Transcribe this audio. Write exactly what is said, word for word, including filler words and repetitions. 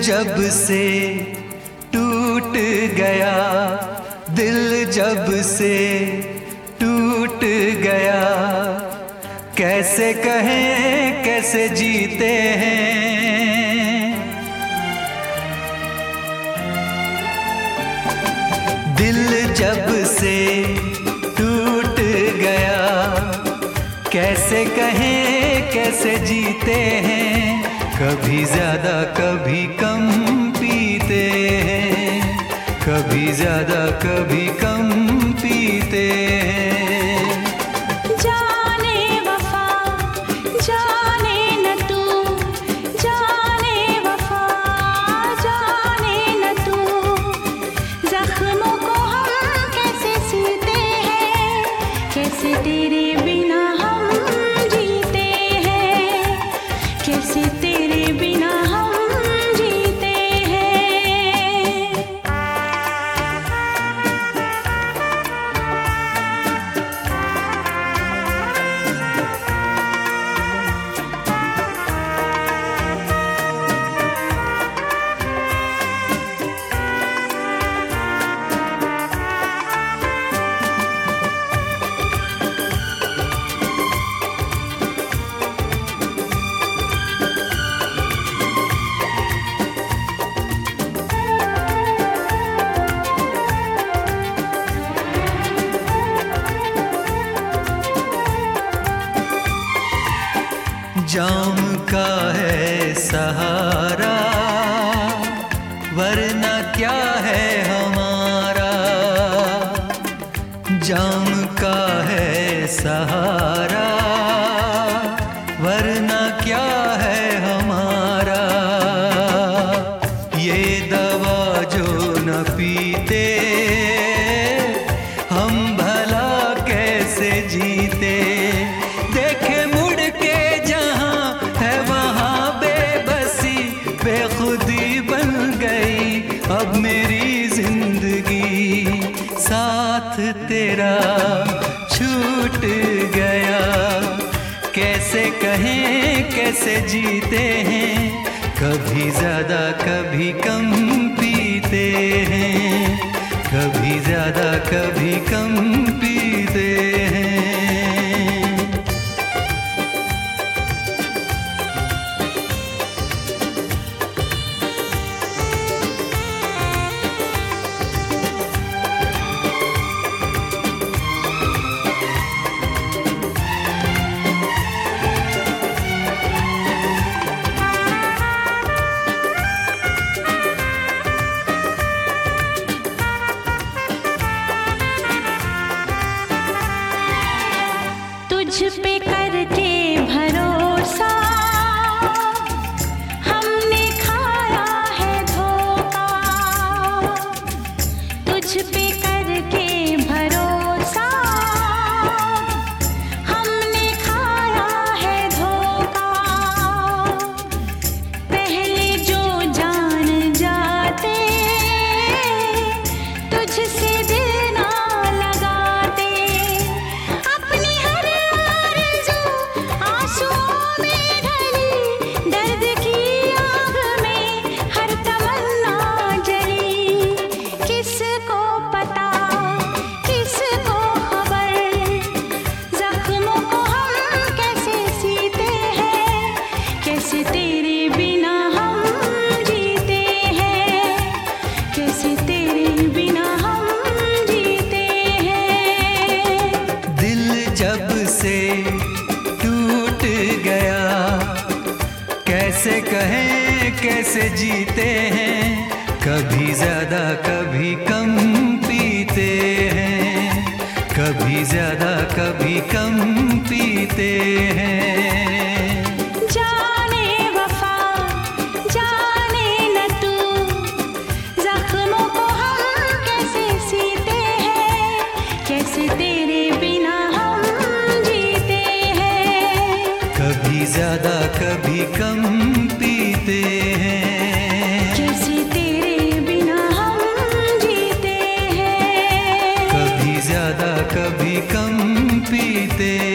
जब से टूट गया, दिल जब से टूट गया, कैसे कहें कैसे जीते हैं। दिल जब से टूट गया, कैसे कहें कैसे जीते हैं। कभी ज्यादा कभी कम पीते हैं, कभी ज्यादा कभी कम पीते हैं। जाने वफा जाने न तू, जाने वफा जाने न तू, जख्मों को हम कैसे सीते हैं, कैसे तेरे बिना हम जीते हैं, कैसे तेरे बिना हम जीते हैं। जाम का है सहारा, वरना क्या है हमारा। जाम का है सहारा, वरना क्या है हमारा। ये दवा जो न पीते, हम भला कैसे जीते। देखे मुड़ के बेखुदी बन गई अब मेरी जिंदगी, साथ तेरा छूट गया। कैसे कहें कैसे जीते हैं, कभी ज्यादा कभी कम पीते हैं, कभी ज्यादा कभी कम पीते हैं। तुझ पे करके भरोसा हमने खाया है धोखा, तुझ पे करके भरोसा हमने खाया है धोखा। पहले जो जान जाते तुझसे दिल ना लगाते, अपनी हर आंसुओं में ढली दर्द की आग में हर तमन्ना जली। किसको पता किसको खबर, जख्मों को हम कैसे सीते हैं, कैसे तेरे बिना हम जीते हैं, कैसे तेरे बिना हम जीते हैं। दिल जब से टूट गया, कैसे कहें कैसे जीते हैं। कभी ज्यादा कभी कम पीते हैं, कभी ज्यादा कभी कम पीते हैं। जाने वफा जाने न तू, जख्मों को हम कैसे सीते हैं, कैसे तेरे बिना हम जीते हैं। कभी ज्यादा कभी कम पीते हैं, कैसे तेरे बिना हम जीते हैं। कभी ज्यादा कभी कम पीते